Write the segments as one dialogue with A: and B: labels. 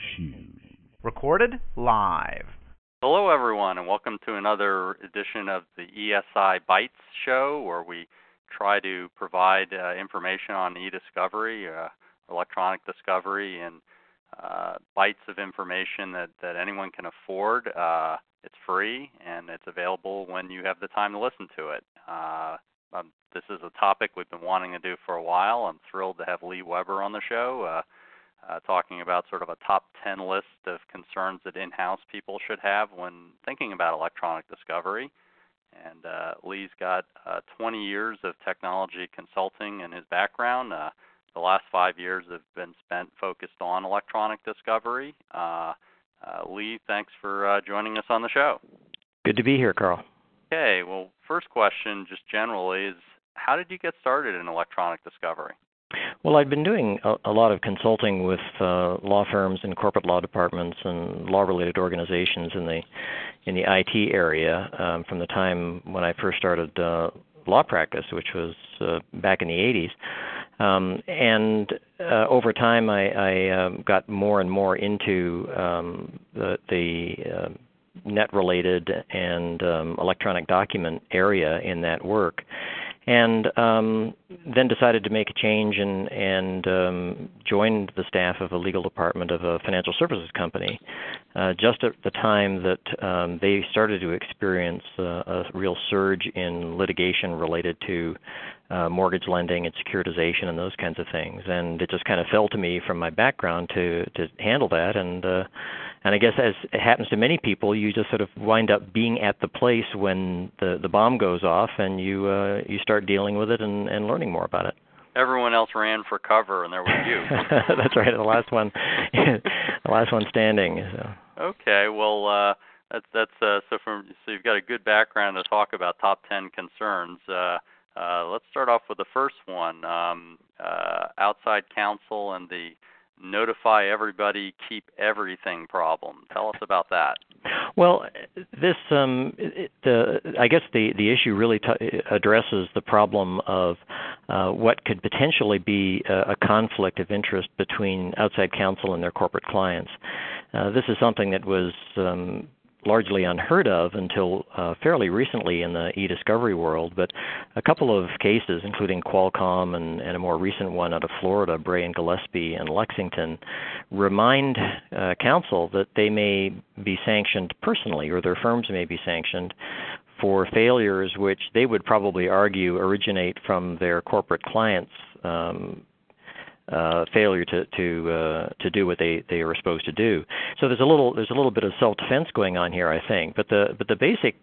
A: Recorded live.
B: Hello, everyone, and welcome to another edition of the ESI Bytes show, where we try to provide information on e-discovery, electronic discovery, and bytes of information that anyone can afford. It's free, and it's available when you have the time to listen to it. This is a topic we've been wanting to do for a while. I'm thrilled to have Lee Weber on the show, talking about sort of a top 10 list of concerns that in-house people should have when thinking about electronic discovery. And Lee's got 20 years of technology consulting in his background. The last 5 years have been spent focused on electronic discovery. Lee, thanks for joining us on the show.
C: Good to be here, Carl.
B: Okay, well, first question, just generally, is how did you get started in electronic discovery?
C: Well, I'd been doing a lot of consulting with law firms and corporate law departments and law-related organizations in the IT area from the time when I first started law practice, which was back in the 80s. And over time, I got more and more into the net-related and electronic document area in that work. And then decided to make a change and joined the staff of a legal department of a financial services company just at the time that they started to experience a real surge in litigation related to mortgage lending and securitization and those kinds of things. And it just kind of fell to me from my background to handle that. And I guess, as it happens to many people, you just sort of wind up being at the place when the bomb goes off, and you start dealing with it and learning more about it.
B: Everyone else ran for cover, and there was you.
C: That's right, the last one, the last one standing. So.
B: Okay, well, so you've got a good background to talk about top 10 concerns. Let's start off with the first one: outside counsel and the notify everybody, keep everything problem. Tell us about that.
C: Well, this I guess the issue really addresses the problem of what could potentially be a conflict of interest between outside counsel and their corporate clients. This is something that was largely unheard of until fairly recently in the e-discovery world, but a couple of cases, including Qualcomm and a more recent one out of Florida, Bray and Gillespie and Lexington, remind counsel that they may be sanctioned personally, or their firms may be sanctioned for failures which they would probably argue originate from their corporate clients' failure to do what they were supposed to do. So there's a little bit of self-defense going on here, I think. But the basic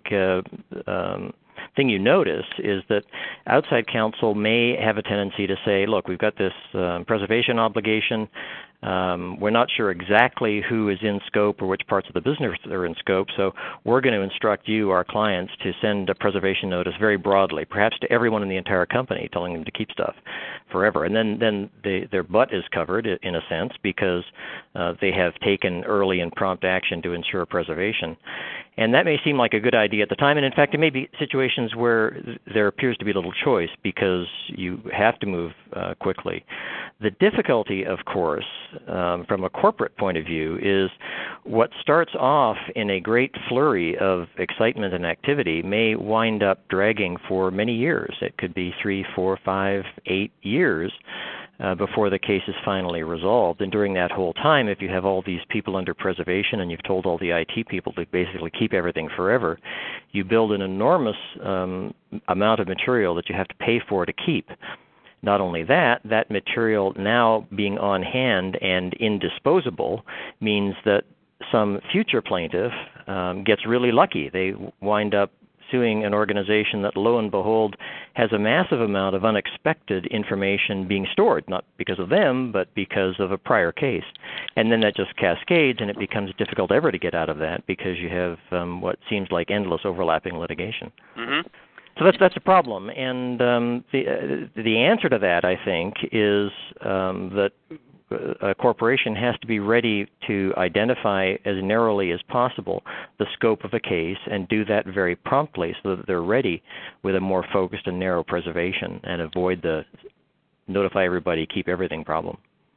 C: thing you notice is that outside counsel may have a tendency to say, look, we've got this preservation obligation. We're not sure exactly who is in scope or which parts of the business are in scope, so we're going to instruct you, our clients, to send a preservation notice very broadly, perhaps to everyone in the entire company, telling them to keep stuff forever. And then their butt is covered, in a sense, because they have taken early and prompt action to ensure preservation. And that may seem like a good idea at the time, and in fact, there may be situations where there appears to be little choice because you have to move quickly. The difficulty, of course, from a corporate point of view, is what starts off in a great flurry of excitement and activity may wind up dragging for many years. It could be 3, 4, 5, 8 years before the case is finally resolved. And during that whole time, if you have all these people under preservation and you've told all the IT people to basically keep everything forever, you build an enormous amount of material that you have to pay for to keep. Not only that, that material now being on hand and indisposable means that some future plaintiff gets really lucky. They wind up suing an organization that, lo and behold, has a massive amount of unexpected information being stored, not because of them, but because of a prior case. And then that just cascades, and it becomes difficult ever to get out of that because you have what seems like endless overlapping litigation.
B: Mm-hmm.
C: So that's a problem, and the answer to that, I think, is that a corporation has to be ready to identify as narrowly as possible the scope of a case and do that very promptly so that they're ready with a more focused and narrow preservation and avoid the notify everybody, keep everything problem.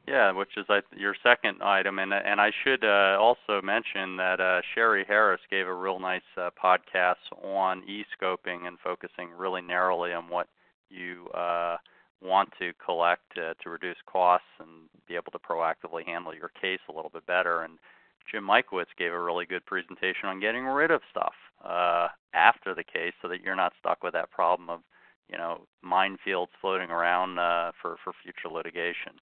B: Yeah, which is your second item, and I should also mention that Sherry Harris gave a real nice podcast on e-scoping and focusing really narrowly on what you want to collect to reduce costs and be able to proactively handle your case a little bit better. And Jim Michowitz gave a really good presentation on getting rid of stuff after the case, so that you're not stuck with that problem of minefields floating around for future litigation.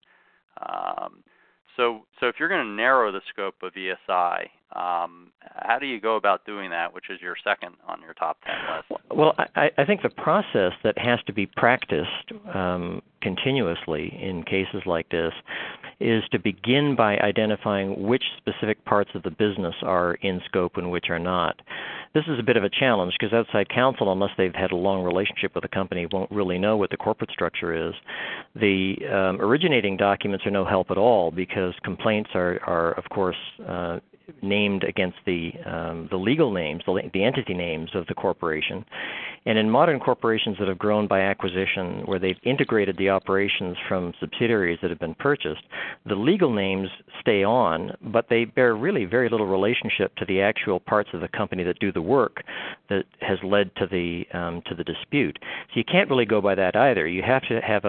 B: So if you're going to narrow the scope of ESI, how do you go about doing that, which is your second on your top 10 list?
C: Well, I think the process that has to be practiced continuously in cases like this is to begin by identifying which specific parts of the business are in scope and which are not. This is a bit of a challenge because outside counsel, unless they've had a long relationship with the company, won't really know what the corporate structure is. The originating documents are no help at all because complaints are of course, named against the legal names, the entity names of the corporation. And in modern corporations that have grown by acquisition, where they've integrated the operations from subsidiaries that have been purchased, the legal names stay on, but they bear really very little relationship to the actual parts of the company that do the work that has led to the dispute. So you can't really go by that either. You have to have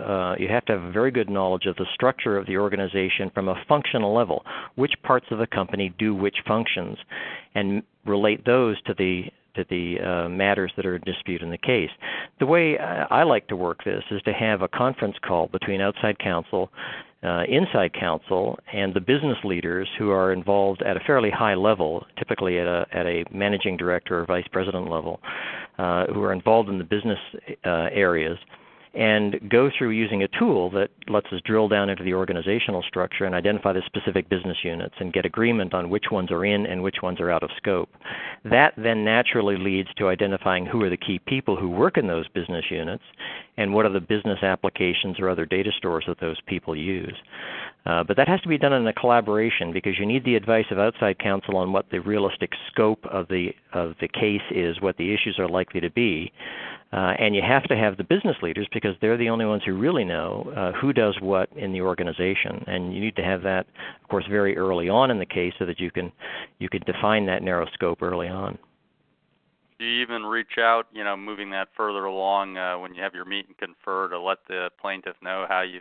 C: a very good knowledge of the structure of the organization from a functional level. Which parts of the company do which functions, and relate those to the matters that are in dispute in the case. The way I like to work this is to have a conference call between outside counsel, inside counsel, and the business leaders who are involved at a fairly high level, typically at a managing director or vice president level, who are involved in the business areas, and go through using a tool that lets us drill down into the organizational structure and identify the specific business units and get agreement on which ones are in and which ones are out of scope. That then naturally leads to identifying who are the key people who work in those business units and what are the business applications or other data stores that those people use. But that has to be done in a collaboration because you need the advice of outside counsel on what the realistic scope of the case is, what the issues are likely to be. And you have to have the business leaders because they're the only ones who really know who does what in the organization. And you need to have that, of course, very early on in the case so that you can define that narrow scope early on.
B: Do you even reach out, moving that further along when you have your meet and confer to let the plaintiff know how you've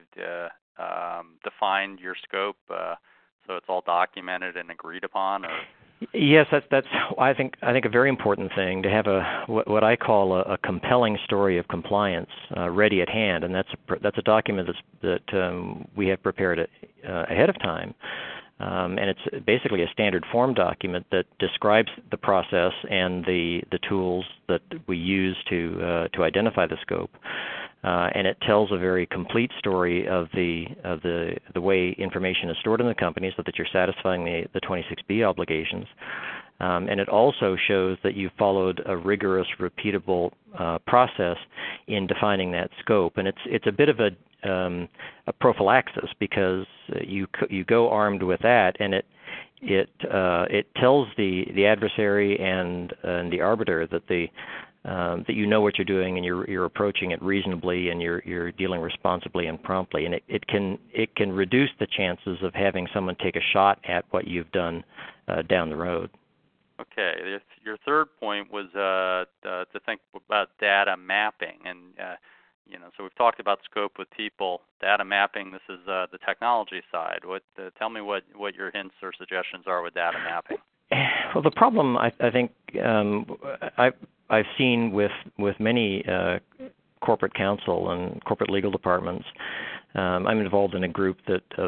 B: defined your scope so it's all documented and agreed upon? Or?
C: Yes, that's I think a very important thing to have what I call a compelling story of compliance ready at hand, and that's a document that we have prepared ahead of time. And it's basically a standard form document that describes the process and the tools that we use to identify the scope. And it tells a very complete story of the way information is stored in the company so that you're satisfying the 26B obligations. And it also shows that you followed a rigorous, repeatable process in defining that scope. And it's a bit of a prophylaxis because you go armed with that, and it tells the adversary and the arbiter that that you know what you're doing and you're approaching it reasonably and you're dealing responsibly and promptly, and it can reduce the chances of having someone take a shot at what you've done down the road.
B: Okay, your third point was to think about data mapping, and so we've talked about scope with people, data mapping. This is the technology side. Tell me what your hints or suggestions are with data mapping.
C: Well, the problem I think I've seen with many corporate counsel and corporate legal departments. I'm involved in a group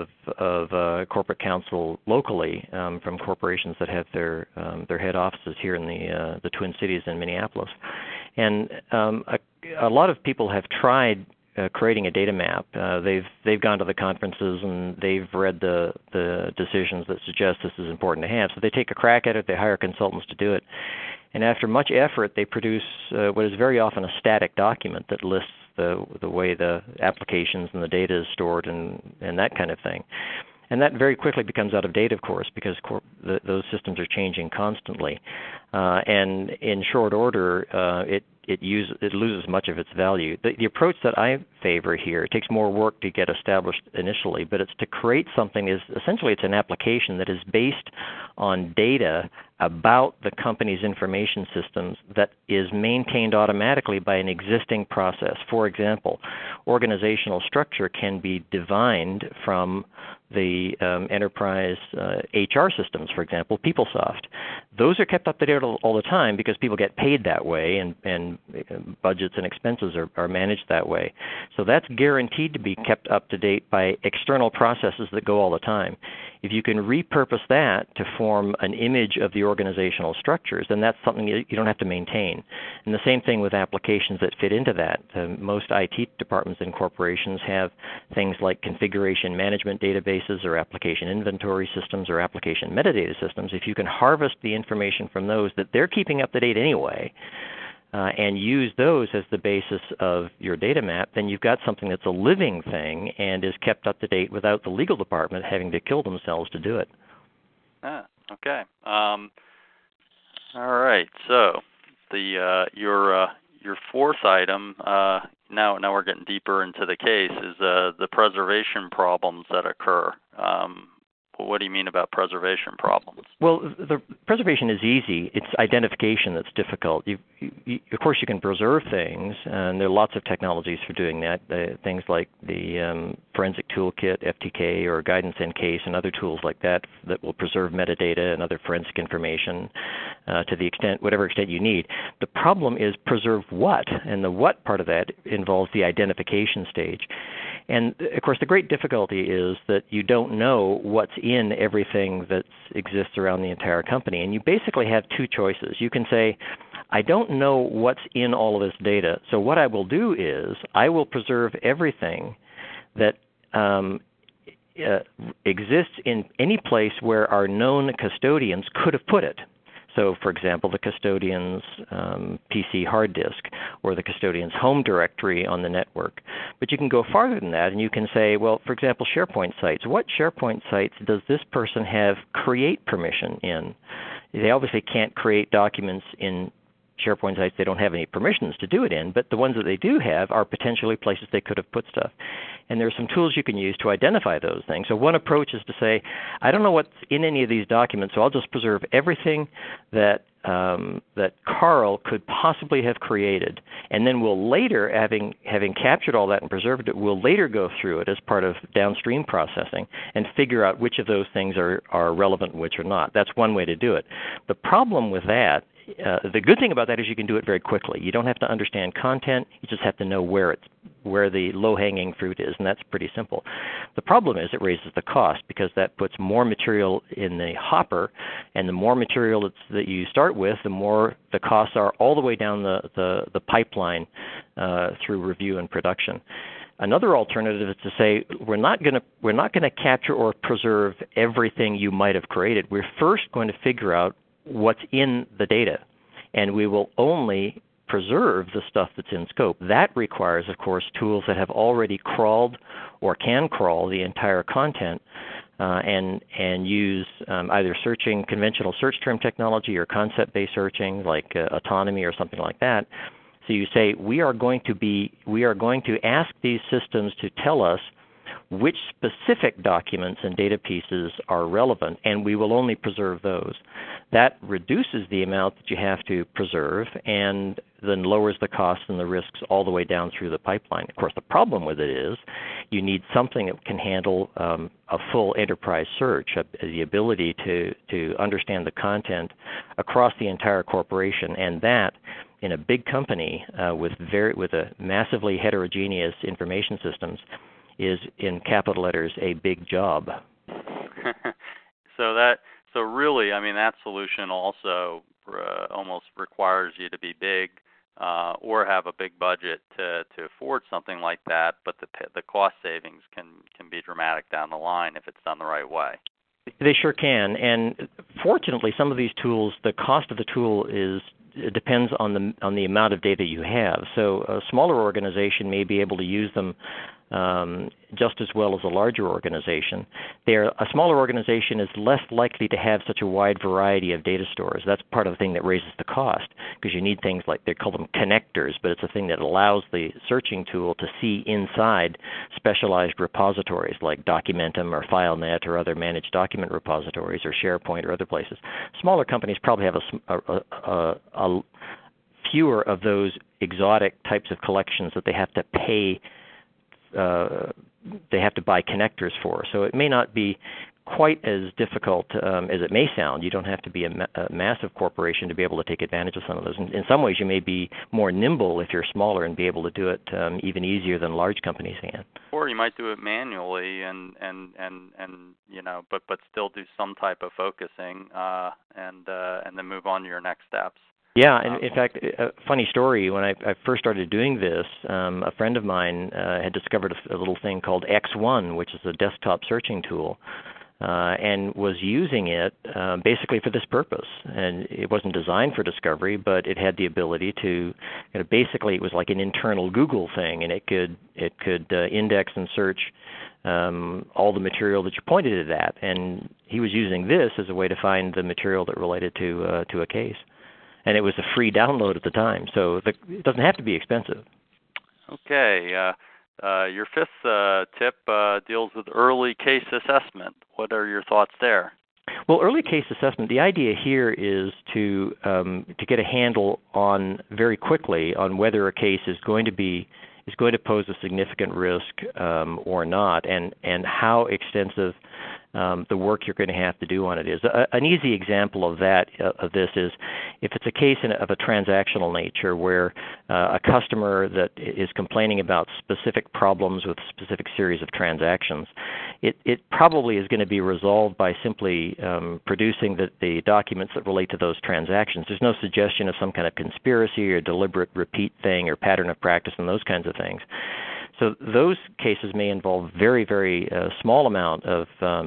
C: of corporate counsel locally from corporations that have their head offices here in the Twin Cities in Minneapolis, and a lot of people have tried creating a data map. They've gone to the conferences and they've read the decisions that suggest this is important to have. So they take a crack at it. They hire consultants to do it, and after much effort, they produce what is very often a static document that lists the way the applications and the data is stored and that kind of thing. And that very quickly becomes out of date, of course, because those systems are changing constantly. And in short order, it loses much of its value. The approach that I favor here, it takes more work to get established initially, but it's to create something essentially it's an application that is based on data about the company's information systems that is maintained automatically by an existing process. For example, organizational structure can be divined from the enterprise HR systems, for example, PeopleSoft. Those are kept up to date all the time because people get paid that way, and budgets and expenses are managed that way. So that's guaranteed to be kept up to date by external processes that go all the time. If you can repurpose that to form an image of the organizational structures, then that's something you don't have to maintain. And the same thing with applications that fit into that. Most IT departments and corporations have things like configuration management databases or application inventory systems or application metadata systems. If you can harvest the information from those that they're keeping up to date anyway, and use those as the basis of your data map, then you've got something that's a living thing and is kept up to date without the legal department having to kill themselves to do it.
B: Okay. All right. So your fourth item, now we're getting deeper into the case, is the preservation problems that occur. What do you mean about preservation problems?
C: Well, the preservation is easy. It's identification that's difficult. Of course, you can preserve things, and there are lots of technologies for doing that. Things like the Forensic Toolkit, FTK, or Guidance Encase, and other tools like that will preserve metadata and other forensic information to the extent, whatever extent you need. The problem is preserve what, and the what part of that involves the identification stage. And, of course, the great difficulty is that you don't know what's in everything that exists around the entire company. And you basically have two choices. You can say, I don't know what's in all of this data, so what I will do is I will preserve everything that exists in any place where our known custodians could have put it. So, for example, the custodian's PC hard disk or the custodian's home directory on the network. But you can go farther than that, and you can say, well, for example, SharePoint sites. What SharePoint sites does this person have create permission in? They obviously can't create documents in SharePoint sites they don't have any permissions to do it in, but the ones that they do have are potentially places they could have put stuff. And there are some tools you can use to identify those things. So one approach is to say, I don't know what's in any of these documents, so I'll just preserve everything that Carl could possibly have created. And then we'll later, having captured all that and preserved it, we'll later go through it as part of downstream processing and figure out which of those things are relevant and which are not. That's one way to do it. The problem with that, the good thing about that is you can do it very quickly. You don't have to understand content. You just have to know where the low-hanging fruit is, and that's pretty simple. The problem is it raises the cost because that puts more material in the hopper, and the more material that you start with, the more the costs are all the way down the pipeline through review and production. Another alternative is to say we're not going to capture or preserve everything you might have created. We're first going to figure out what's in the data, and we will only preserve the stuff that's in scope. That requires, of course, tools that have already crawled or can crawl the entire content and use either conventional search term technology or concept-based searching like Autonomy or something like that. So you say we are going to ask these systems to tell us which specific documents and data pieces are relevant, and we will only preserve those. That reduces the amount that you have to preserve and then lowers the costs and the risks all the way down through the pipeline. Of course, the problem with it is you need something that can handle a full enterprise search, the ability to understand the content across the entire corporation, and that in a big company with a massively heterogeneous information systems is, in capital letters, a big job.
B: So really, I mean, that solution also almost requires you to be big or have a big budget to afford something like that, but the cost savings can be dramatic down the line if it's done the right way.
C: They sure can, and fortunately, some of these tools, the cost of the tool depends on the amount of data you have. So a smaller organization may be able to use them just as well as a larger organization. A smaller organization is less likely to have such a wide variety of data stores. That's part of the thing that raises the cost, because you need things like, they call them connectors, but it's a thing that allows the searching tool to see inside specialized repositories like Documentum or FileNet or other managed document repositories or SharePoint or other places. Smaller companies probably have a fewer of those exotic types of collections that they have to pay. They have to buy connectors for. So it may not be quite as difficult as it may sound. You don't have to be a massive corporation to be able to take advantage of some of those. In some ways, you may be more nimble if you're smaller and be able to do it even easier than large companies can.
B: Or you might do it manually, and but still do some type of focusing, and then move on to your next steps.
C: Yeah, and in fact, a funny story, when I first started doing this, a friend of mine had discovered a little thing called X1, which is a desktop searching tool, and was using it basically for this purpose. And it wasn't designed for discovery, but it had the ability to, basically it was like an internal Google thing, and it could index and search all the material that you pointed it at. And he was using this as a way to find the material that related to a case. And it was a free download at the time, so it doesn't have to be expensive.
B: Okay. Your fifth tip deals with early case assessment. What are your thoughts there?
C: Well, early case assessment, the idea here is to get a handle on very quickly on whether a case is going to pose a significant risk or not, and how extensive the work you're going to have to do on it is. An easy example of this is if it's a case of a transactional nature where a customer that is complaining about specific problems with a specific series of transactions, it probably is going to be resolved by simply producing the documents that relate to those transactions. There's no suggestion of some kind of conspiracy or deliberate repeat thing or pattern of practice and those kinds of things. So those cases may involve very, very small amount of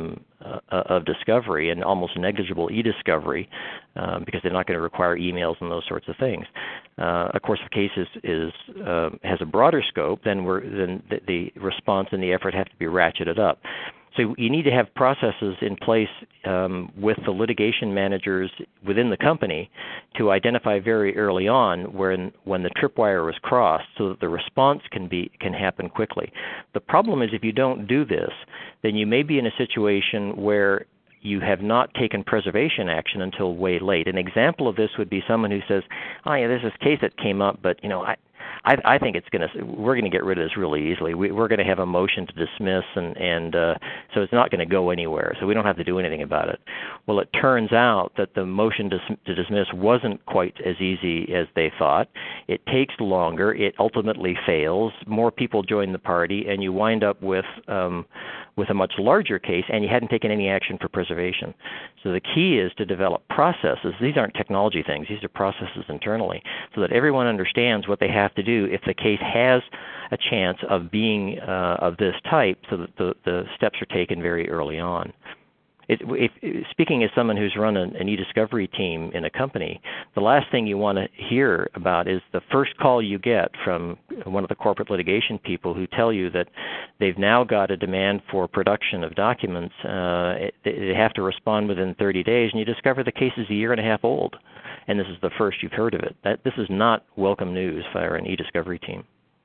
C: discovery and almost negligible e-discovery because they're not going to require emails and those sorts of things. Of course, if a case has a broader scope, then the response and the effort have to be ratcheted up. So you need to have processes in place with the litigation managers within the company to identify very early on when the tripwire is crossed, so that the response can happen quickly. The problem is if you don't do this, then you may be in a situation where you have not taken preservation action until way late. An example of this would be someone who says, "Oh yeah, there's this case that came up, but I think we're going to get rid of this really easily. We're going to have a motion to dismiss, and so it's not going to go anywhere, so we don't have to do anything about it." Well, it turns out that the motion to dismiss wasn't quite as easy as they thought. It takes longer. It ultimately fails. More people join the party, and you wind up with a much larger case, and you hadn't taken any action for preservation. So the key is to develop processes. These aren't technology things. These are processes internally, so that everyone understands what they have to do if the case has a chance of being of this type, so that the steps are taken very early on. Speaking as someone who's run an e-discovery team in a company, the last thing you want to hear about is the first call you get from one of the corporate litigation people who tell you that they've now got a demand for production of documents. They have to respond within 30 days, and you discover the case is a year and a half old, and this is the first you've heard of it. This is not welcome news for an e-discovery team.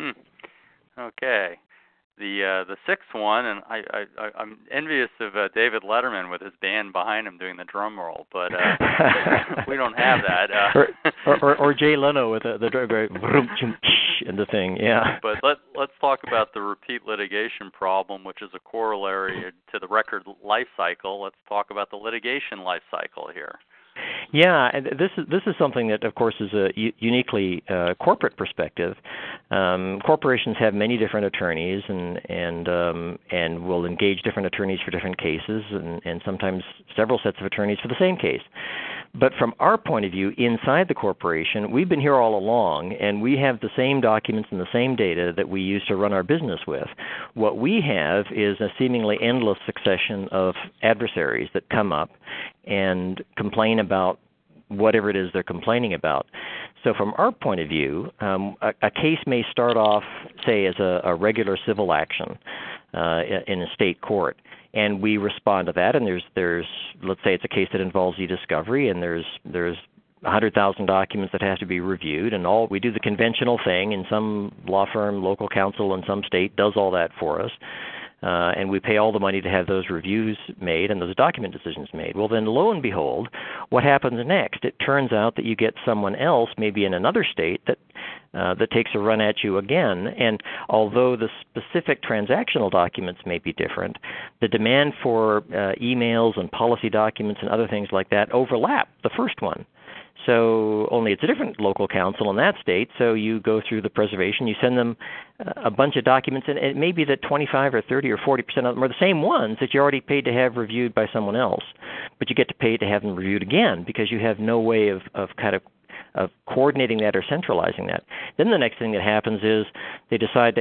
B: Okay. The sixth one, and I'm envious of David Letterman with his band behind him doing the drum roll, but we don't have that.
C: or Jay Leno with the drum and the thing, yeah.
B: But let's talk about the repeat litigation problem, which is a corollary to the record life cycle. Let's talk about the litigation life cycle here.
C: Yeah, and this is something that, of course, is a uniquely corporate perspective. Corporations have many different attorneys, and will engage different attorneys for different cases, and sometimes several sets of attorneys for the same case. But from our point of view, inside the corporation, we've been here all along, and we have the same documents and the same data that we use to run our business with. What we have is a seemingly endless succession of adversaries that come up and complain about whatever it is they're complaining about. So from our point of view, a case may start off, say, as a regular civil action in a state court, and we respond to that. And there's let's say it's a case that involves e-discovery, and there's 100,000 documents that have to be reviewed, and we do the conventional thing, and some law firm, local counsel in some state does all that for us. And we pay all the money to have those reviews made and those document decisions made. Well, then lo and behold, what happens next? It turns out that you get someone else, maybe in another state, that takes a run at you again. And although the specific transactional documents may be different, the demand for emails and policy documents and other things like that overlap the first one. So only it's a different local counsel in that state, so you go through the preservation, you send them a bunch of documents, and it may be that 25 or 30 or 40% of them are the same ones that you already paid to have reviewed by someone else, but you get to pay to have them reviewed again because you have no way of coordinating that or centralizing that. Then the next thing that happens is they decide to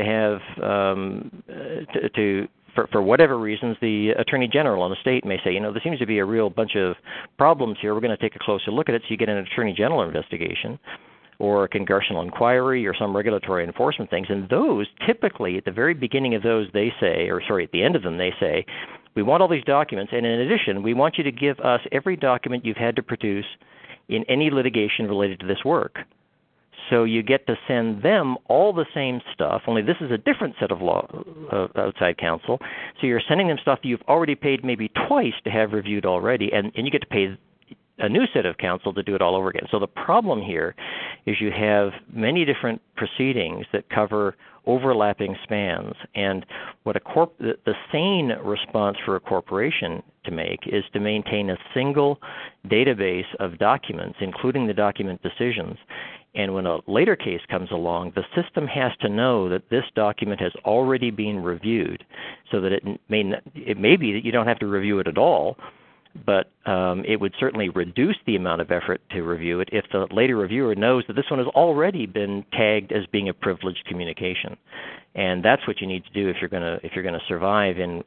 C: have for whatever reasons, the Attorney General in the state may say, there seems to be a real bunch of problems here. We're going to take a closer look at it. So you get an Attorney General investigation or a congressional inquiry or some regulatory enforcement things. And those, typically, at the very beginning of those, at the end of them, they say, we want all these documents. And in addition, we want you to give us every document you've had to produce in any litigation related to this work. So you get to send them all the same stuff, only this is a different set of outside counsel. So you're sending them stuff you've already paid maybe twice to have reviewed already, and you get to pay a new set of counsel to do it all over again. So the problem here is you have many different proceedings that cover overlapping spans, and what the sane response for a corporation to make is to maintain a single database of documents, including the document decisions. And when a later case comes along, the system has to know that this document has already been reviewed, so that it may be that you don't have to review it at all, but it would certainly reduce the amount of effort to review it if the later reviewer knows that this one has already been tagged as being a privileged communication. And that's what you need to do if you're going to survive in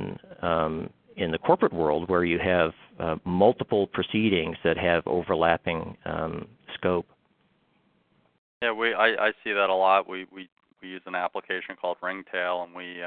C: the corporate world, where you have multiple proceedings that have overlapping scope.
B: Yeah, I see that a lot. We use an application called Ringtail, and we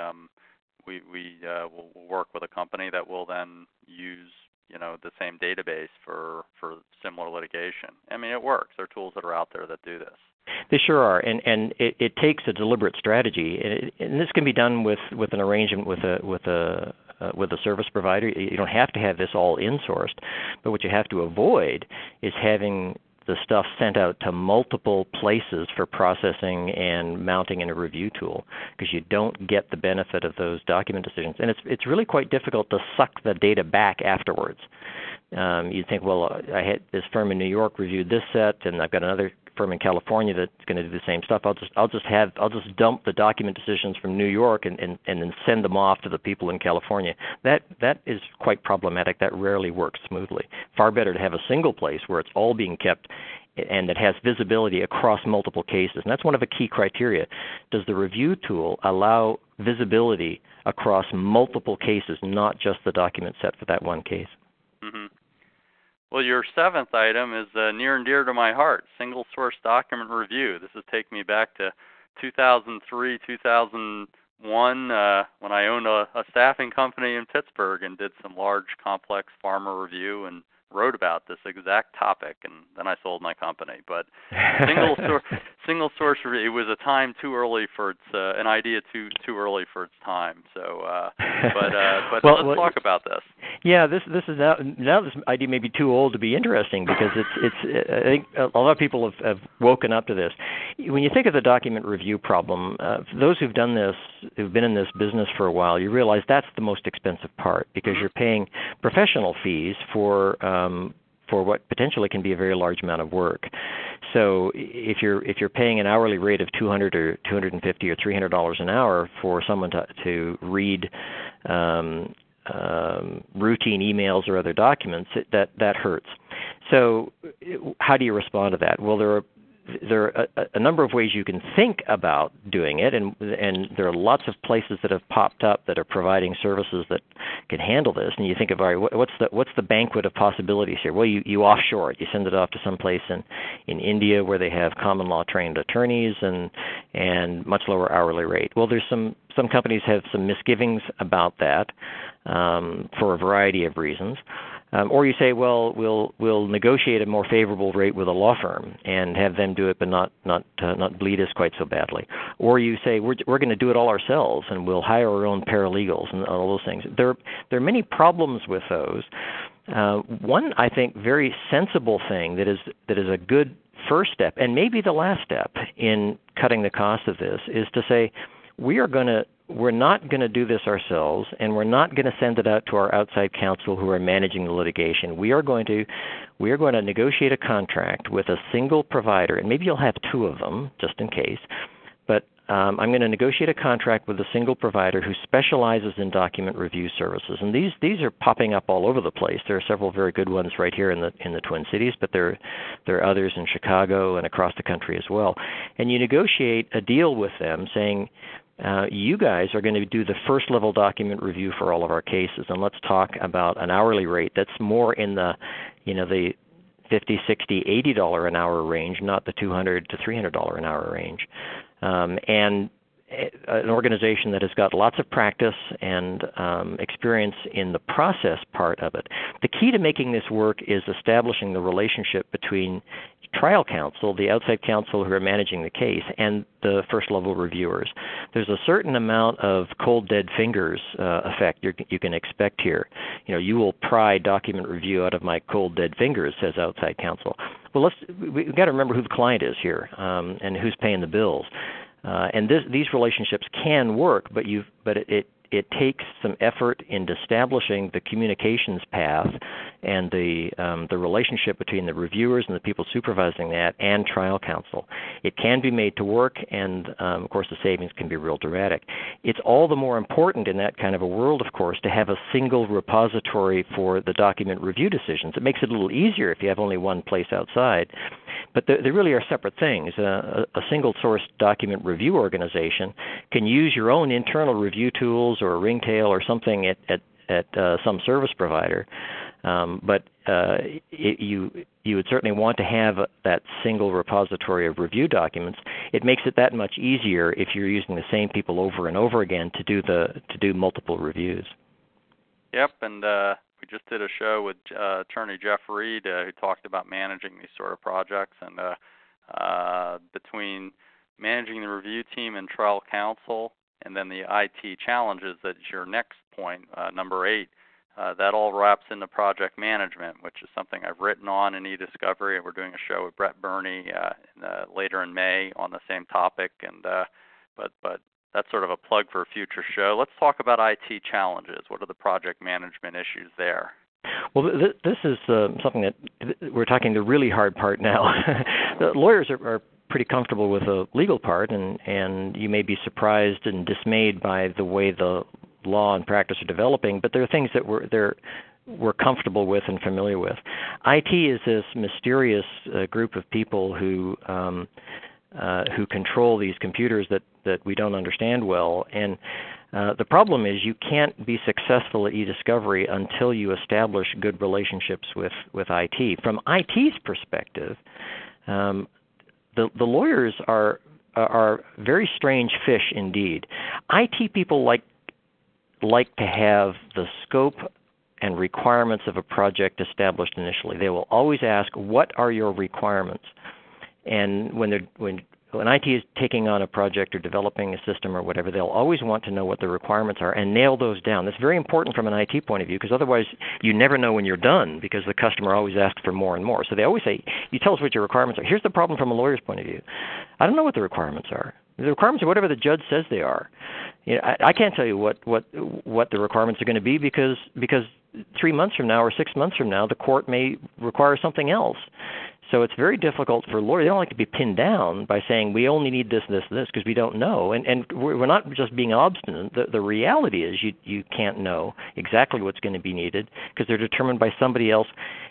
B: will work with a company that will then use the same database for similar litigation. I mean, it works. There are tools that are out there that do this.
C: They sure are, and it takes a deliberate strategy, and this can be done with an arrangement with a service provider. You don't have to have this all insourced, but what you have to avoid is having the stuff sent out to multiple places for processing and mounting in a review tool, because you don't get the benefit of those document decisions. And it's really quite difficult to suck the data back afterwards. You think, well, I had this firm in New York reviewed this set, and I've got another firm in California that's going to do the same stuff. I'll just dump the document decisions from New York and then send them off to the people in California. That is quite problematic. That rarely works smoothly. Far better to have a single place where it's all being kept and that has visibility across multiple cases. And that's one of the key criteria. Does the review tool allow visibility across multiple cases, not just the document set for that one case?
B: Mm-hmm. Well, your seventh item is near and dear to my heart, single source document review. This is taking me back to 2003, 2001, when I owned a staffing company in Pittsburgh and did some large, complex pharma review and wrote about this exact topic, and then I sold my company. But single source review, it was a time too early for its an idea too early for its time. So, but let's talk about this.
C: Yeah, this is now this idea may be too old to be interesting, because it's I think a lot of people have woken up to this. When you think of the document review problem, those who've done this, who've been in this business for a while, you realize that's the most expensive part, because you're paying professional fees for what potentially can be a very large amount of work. So if you're paying an hourly rate of $200 or $250 or $300 an hour for someone to read routine emails or other documents, that hurts. So how do you respond to that? Well, there are there are a number of ways you can think about doing it, and there are lots of places that have popped up that are providing services that can handle this. And you think of, all right, what's the banquet of possibilities here? Well, you offshore it. You send it off to some place in India where they have common law trained attorneys and much lower hourly rate. Well, there's some companies have some misgivings about that for a variety of reasons. Or you say, well, we'll negotiate a more favorable rate with a law firm and have them do it, but not bleed us quite so badly. Or you say we're going to do it all ourselves and we'll hire our own paralegals and all those things. There are many problems with those. One, I think, very sensible thing that is a good first step, and maybe the last step in cutting the cost of this, is to say we're not going to do this ourselves, and we're not going to send it out to our outside counsel who are managing the litigation. We are going to negotiate a contract with a single provider, and maybe you'll have two of them, just in case. But I'm going to negotiate a contract with a single provider who specializes in document review services, and these are popping up all over the place. There are several very good ones right here in the Twin Cities, but there are others in Chicago and across the country as well. And you negotiate a deal with them, saying, you guys are going to do the first level document review for all of our cases, and let's talk about an hourly rate that's more in the $50, $60, $80 an hour range, not the $200 to $300 an hour range. And an organization that has got lots of practice and experience in the process part of it. The key to making this work is establishing the relationship between trial counsel, the outside counsel who are managing the case, and the first-level reviewers. There's a certain amount of cold, dead fingers effect you can expect here. You will pry document review out of my cold, dead fingers, says outside counsel. Well, we've got to remember who the client is here and who's paying the bills. And these relationships can work, but it takes some effort in establishing the communications path and the relationship between the reviewers and the people supervising that and trial counsel. It can be made to work, and of course the savings can be real dramatic. It's all the more important in that kind of a world, of course, to have a single repository for the document review decisions. It makes it a little easier if you have only one place outside. But they really are separate things. A single-source document review organization can use your own internal review tools or a Ringtail or something at some service provider, but you would certainly want to have that single repository of review documents. It makes it that much easier if you're using the same people over and over again to do multiple reviews.
B: Yep, and we just did a show with attorney Jeff Reed who talked about managing these sort of projects, and between managing the review team and trial counsel, and then the IT challenges, that's your next point, number 8, that all wraps into project management, which is something I've written on in eDiscovery, and we're doing a show with Brett Burney later in May on the same topic, and but that's sort of a plug for a future show. Let's talk about IT challenges. What are the project management issues there?
C: Well, this is something that we're talking the really hard part now. The lawyers are pretty comfortable with the legal part, and you may be surprised and dismayed by the way the law and practice are developing, but there are things that we're comfortable with and familiar with. IT is this mysterious group of people who control these computers that we don't understand well. And the problem is you can't be successful at eDiscovery until you establish good relationships with IT. From IT's perspective, the lawyers are very strange fish indeed. IT people like to have the scope and requirements of a project established initially. They will always ask, what are your requirements? And when IT is taking on a project or developing a system or whatever, they'll always want to know what the requirements are and nail those down. That's very important from an IT point of view, because otherwise you never know when you're done, because the customer always asks for more and more. So they always say, you tell us what your requirements are. Here's the problem from a lawyer's point of view. I don't know what the requirements are. The requirements are whatever the judge says they are. I can't tell you what the requirements are going to be because 3 months from now or 6 months from now, the court may require something else. So it's very difficult for lawyers. They don't like to be pinned down by saying we only need this, this, this, because we don't know. And we're not just being obstinate. The reality is you can't know exactly what's going to be needed because they're determined by somebody else.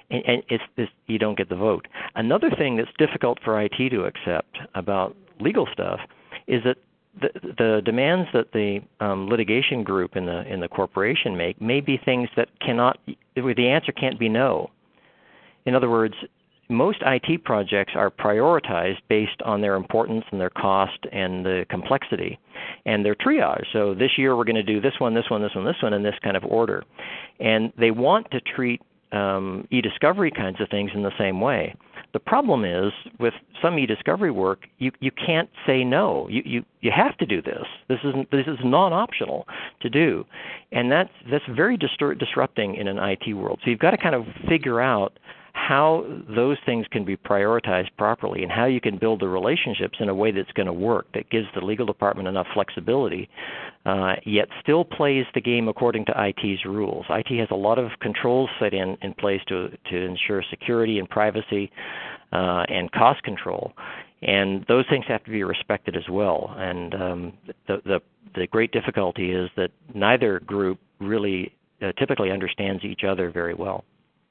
C: and you don't get the vote. Another thing that's difficult for IT to accept about legal stuff is that the demands that the litigation group in the corporation make may be things that where the answer can't be no. In other words, most IT projects are prioritized based on their importance and their cost and the complexity, and they're triaged. So this year we're going to do this one, this one, this one, this one, in this kind of order. And they want to treat e-discovery kinds of things in the same way. The problem is, with some e-discovery work, you can't say no. You have to do this. This is non-optional to do, and that's very disrupting in an IT world. So you've got to kind of figure out how those things can be prioritized properly and how you can build the relationships in a way that's going to work, that gives the legal department enough flexibility, yet still plays the game according to IT's rules. IT has a lot of controls set in place to ensure security and privacy and cost control, and those things have to be respected as well. And the great difficulty is that neither group really typically understands each other very well.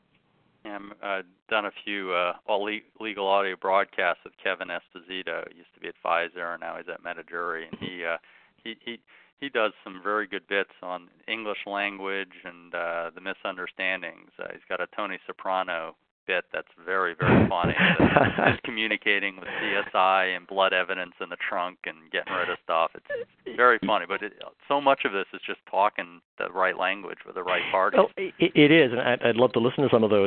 B: I've done a few legal audio broadcasts with Kevin Esposito. He used to be at Pfizer, and now he's at Metajury, and he does some very good bits on English language and the misunderstandings. He's got a Tony Soprano bit that's very, very funny. He's communicating with CSI and blood evidence in the trunk and getting rid of stuff. It's very funny, but so much of this is just talking the right language with the right parties.
C: Well, it is, and I'd love to listen to some of those.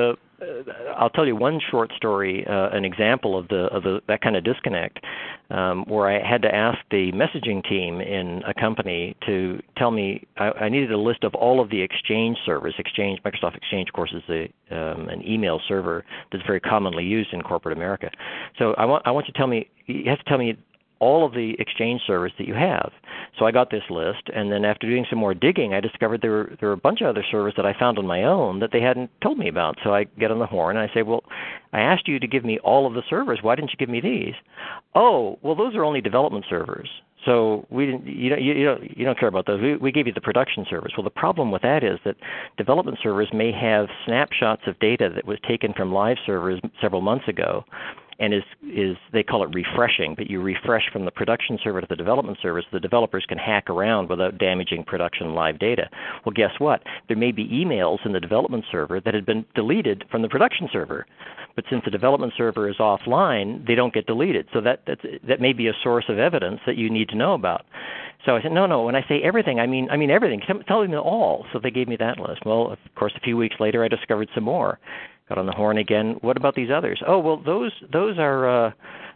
C: I'll tell you one short story, an example of that kind of disconnect, where I had to ask the messaging team in a company to tell me I needed a list of all of the Exchange servers. Microsoft Exchange, of course, is an email server that's very commonly used in corporate America. So I want you to tell me. You have to tell me all of the Exchange servers that you have. So I got this list, and then after doing some more digging, I discovered there were a bunch of other servers that I found on my own that they hadn't told me about. So I get on the horn and I say, well, I asked you to give me all of the servers. Why didn't you give me these? Oh, well, those are only development servers. So we didn't. You don't care about those. We gave you the production servers. Well, the problem with that is that development servers may have snapshots of data that was taken from live servers several months ago, and they call it refreshing, but you refresh from the production server to the development server so the developers can hack around without damaging production live data. Well, guess what? There may be emails in the development server that had been deleted from the production server, but since the development server is offline, they don't get deleted. So that may be a source of evidence that you need to know about. So I said, no, when I say everything, I mean everything. Tell me all. So they gave me that list. Well, of course, a few weeks later, I discovered some more. Got on the horn again. What about these others? Oh, well, those are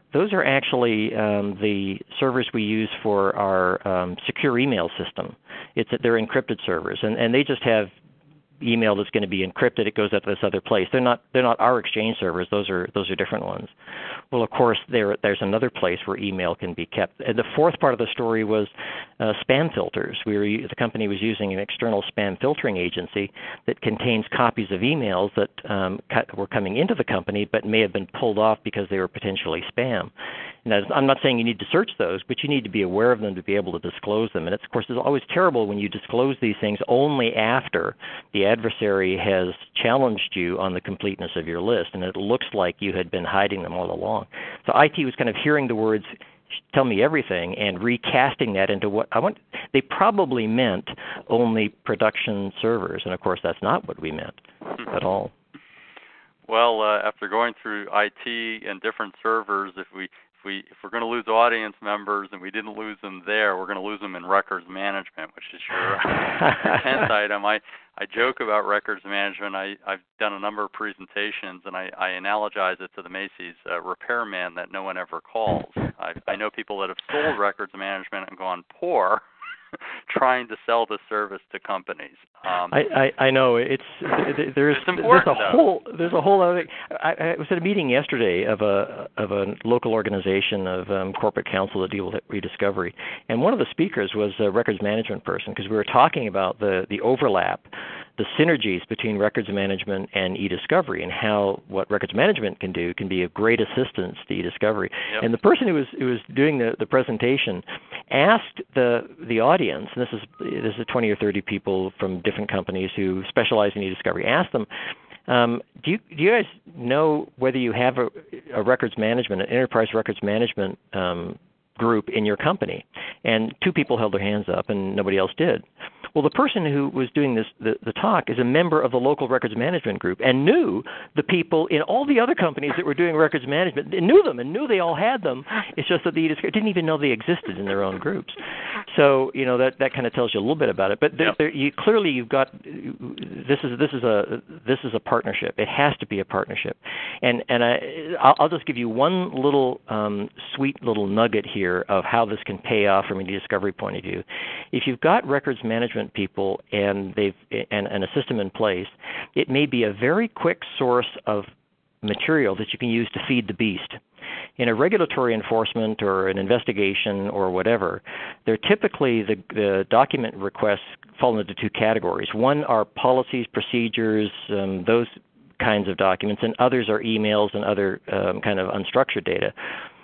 C: actually the servers we use for our secure email system. They're encrypted servers, and they just have email that's going to be encrypted. It goes out to this other place. They're not our Exchange servers. Those are different ones. Well, of course, there's another place where email can be kept. And the fourth part of the story was spam filters. The company was using an external spam filtering agency that contains copies of emails that were coming into the company but may have been pulled off because they were potentially spam. And I'm not saying you need to search those, but you need to be aware of them to be able to disclose them. And of course, it's always terrible when you disclose these things only after the adversary has challenged you on the completeness of your list, and it looks like you had been hiding them all along. So IT was kind of hearing the words, tell me everything, and recasting that into what I want. They probably meant only production servers, and of course that's not what we meant at all.
B: Well, after going through IT and different servers, if we're going to lose audience members and we didn't lose them there, we're going to lose them in records management, which is your 10th item. I joke about records management. I've done a number of presentations, and I analogize it to the Macy's repairman that no one ever calls. I know people that have sold records management and gone poor trying to sell the service to companies.
C: I know there's a whole other thing. I was at a meeting yesterday of a local organization of corporate counsel that deal with rediscovery, and one of the speakers was a records management person, because we were talking about the overlap, the synergies between records management and e-discovery, and how what records management can do can be a great assistance to e-discovery. Yep. And the person who was doing the presentation asked the audience, and this is 20 or 30 people from different companies who specialize in e-discovery, asked them, Do you guys know whether you have a records management, an enterprise records management group in your company? And 2 people held their hands up, and nobody else did. Well, the person who was doing the talk is a member of the local records management group and knew the people in all the other companies that were doing records management. They knew them and knew they all had them. It's just that they didn't even know they existed in their own groups. So that kind of tells you a little bit about it. But clearly you've got this is a partnership. It has to be a partnership. And I'll just give you one little sweet little nugget here of how this can pay off from a discovery point of view. If you've got records management people and a system in place, it may be a very quick source of material that you can use to feed the beast. In a regulatory enforcement or an investigation or whatever, they're typically the document requests fall into 2 categories. One are policies, procedures, those kinds of documents, and others are emails and other kind of unstructured data.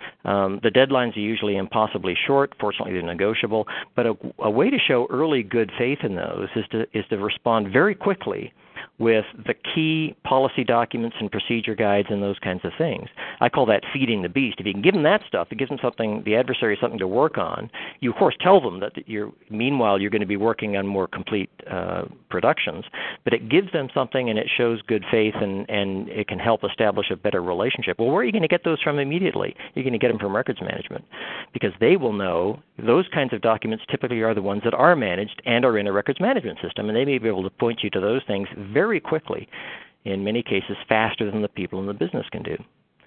C: The deadlines are usually impossibly short. Fortunately, they're negotiable. But a way to show early good faith in those is to respond very quickly with the key policy documents and procedure guides and those kinds of things. I call that feeding the beast. If you can give them that stuff, it gives them something, the adversary something to work on. You, of course, tell them that meanwhile you're going to be working on more complete productions, but it gives them something and it shows good faith and it can help establish a better relationship. Well, where are you going to get those from immediately? You're going to get them from records management because they will know those kinds of documents typically are the ones that are managed and are in a records management system, and they may be able to point you to those things very quickly, in many cases faster than the people in the business can do.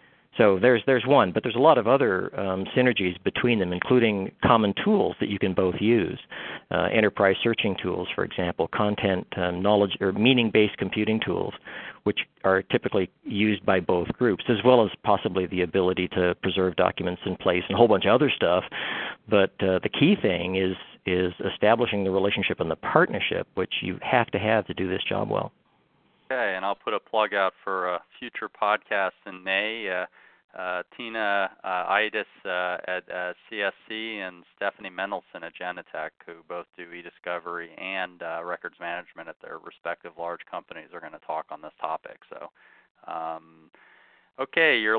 C: So there's one, but there's a lot of other synergies between them, including common tools that you can both use. Enterprise searching tools, for example, content, knowledge, or meaning-based computing tools, which are typically used by both groups, as well as possibly the ability to preserve documents in place and a whole bunch of other stuff. But the key thing is establishing the relationship and the partnership, which you have to do this job well.
B: Okay, and I'll put a plug out for a future podcast in May. Tina Itis at CSC and Stephanie Mendelson at Genetec, who both do e-discovery and records management at their respective large companies, are going to talk on this topic. So, okay, your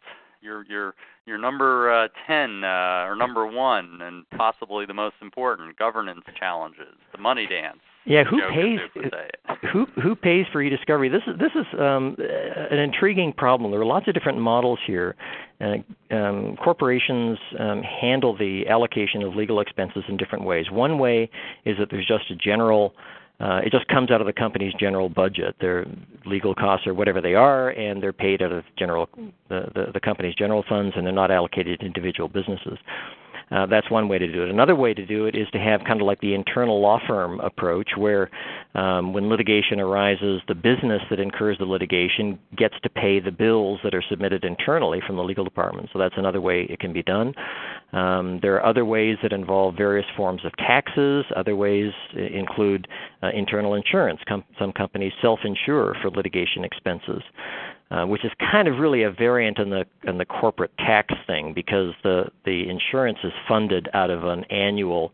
B: number 10 or number 1, and possibly the most important, governance challenges, the money dance.
C: Yeah, who pays for e-discovery? This is an intriguing problem. There are lots of different models here. Corporations handle the allocation of legal expenses in different ways. One way is that there's just a general. It just comes out of the company's general budget. Their legal costs or whatever they are, and they're paid out of the company's general funds, and they're not allocated to individual businesses. That's one way to do it. Another way to do it is to have kind of like the internal law firm approach, where when litigation arises, the business that incurs the litigation gets to pay the bills that are submitted internally from the legal department. So that's another way it can be done. There are other ways that involve various forms of taxes. Other ways include internal insurance. Some companies self-insure for litigation expenses. Which is kind of really a variant on the corporate tax thing, because the insurance is funded out of an annual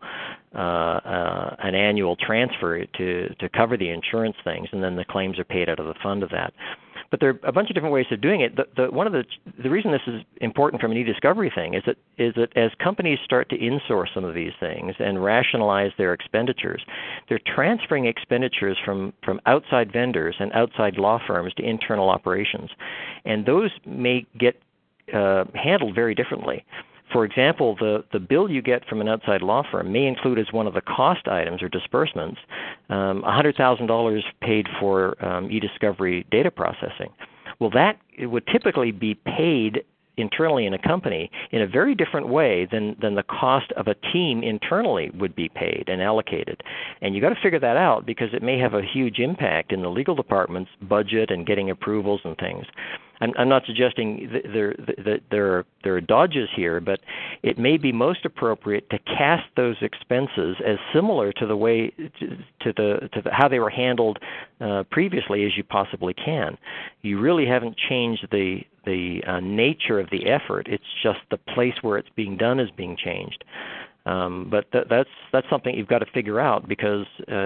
C: transfer to cover the insurance things, and then the claims are paid out of the fund of that. But there are a bunch of different ways of doing it. The reason this is important from an e-discovery thing is that as companies start to insource some of these things and rationalize their expenditures, they're transferring expenditures from outside vendors and outside law firms to internal operations, and those may get handled very differently. For example, the bill you get from an outside law firm may include as one of the cost items or disbursements $100,000 paid for e-discovery data processing. Well, it would typically be paid internally in a company in a very different way than the cost of a team internally would be paid and allocated. And you've got to figure that out, because it may have a huge impact in the legal department's budget and getting approvals and things. I'm not suggesting there are dodges here, but it may be most appropriate to cast those expenses as similar to the way to how they were handled previously as you possibly can. You really haven't changed the nature of the effort. It's just the place where it's being done is being changed. But that's something you've got to figure out, because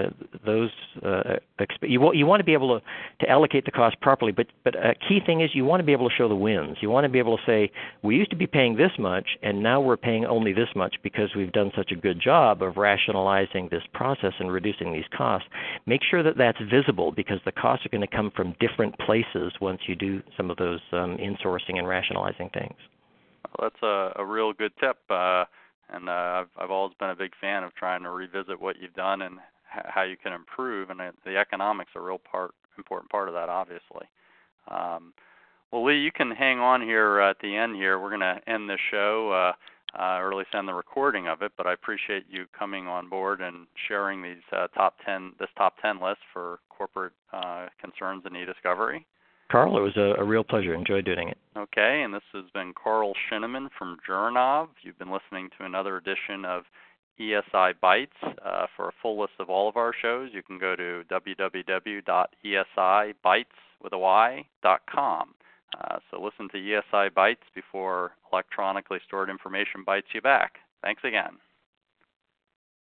C: you want to be able to allocate the cost properly. But a key thing is you want to be able to show the wins. You want to be able to say, we used to be paying this much, and now we're paying only this much because we've done such a good job of rationalizing this process and reducing these costs. Make sure that that's visible, because the costs are going to come from different places once you do some of those insourcing and rationalizing things.
B: Well, that's a real good tip. And I've always been a big fan of trying to revisit what you've done and how you can improve, and the economics are a real important part of that, obviously. Well, Lee, you can hang on here at the end here. We're going to end this show, or at least end the recording of it, but I appreciate you coming on board and sharing these top 10 list for corporate concerns in e-discovery.
C: Carl, it was a real pleasure. Enjoyed doing it.
B: Okay, and this has been Carl Shinneman from Jurnov. You've been listening to another edition of ESI Bytes. For a full list of all of our shows, you can go to www.esibytes.com. So listen to ESI Bytes before electronically stored information bites you back. Thanks again.